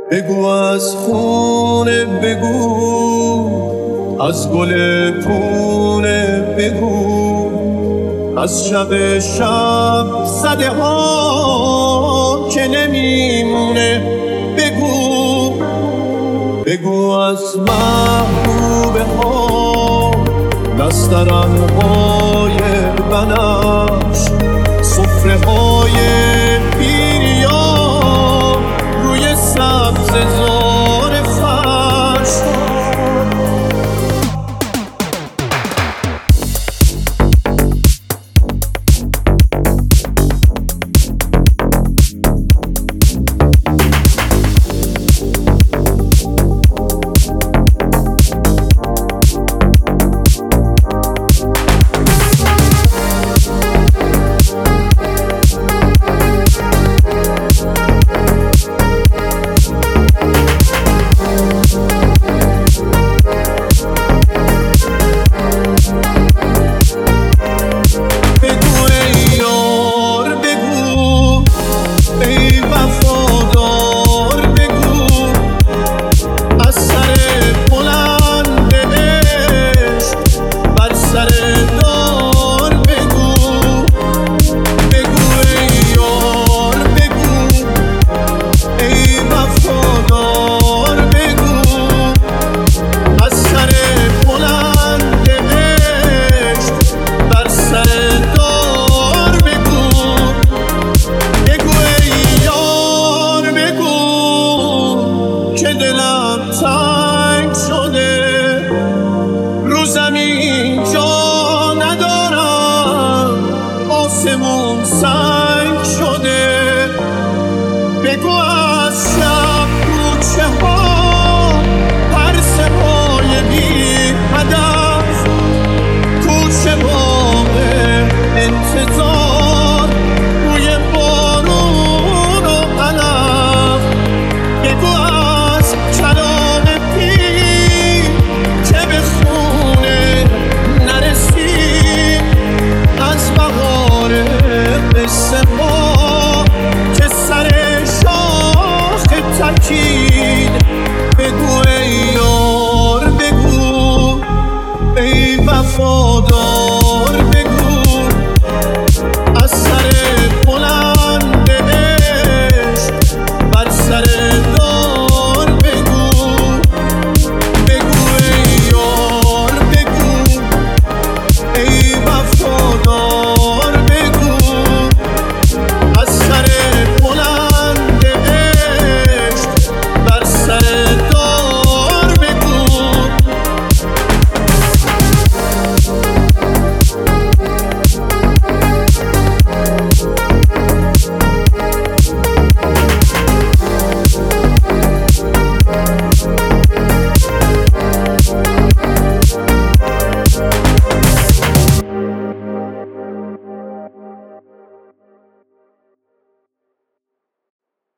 بگو از خونه، بگو از گل پونه، بگو از شب زده ها که نمیمونه، بگو از محبوبه ها نسترنهای بنفش، سفره های پیریا روی سبز زار فرش. که دلم تنگ شده، رو زمین جا ندارم، آسمون سنگ شده. بگو از شب کوچه ها پرسه های بی هدف، کوچه باغ انتظار روی بارون و علف. بگو از کلام پیر که به خونه نرسید، از بهار قصه ها که سر شاخ تکید. بگو ای یار، بگو ای وفا